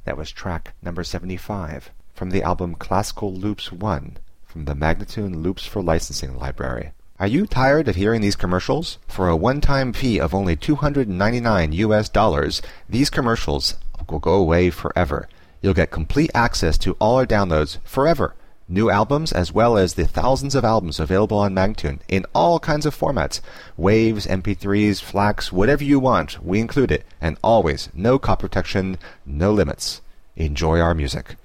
That was track number 75 from the album Classical Loops 1 from the Magnatune Loops for Licensing library. Are you tired of hearing these commercials? For a one-time fee of only $299, these commercials will go away forever. You'll get complete access to all our downloads forever. New albums as well as the thousands of albums available on Magnatune in all kinds of formats. Waves, MP3s, FLACs, whatever you want, we include it. And always, no copy protection, no limits. Enjoy our music.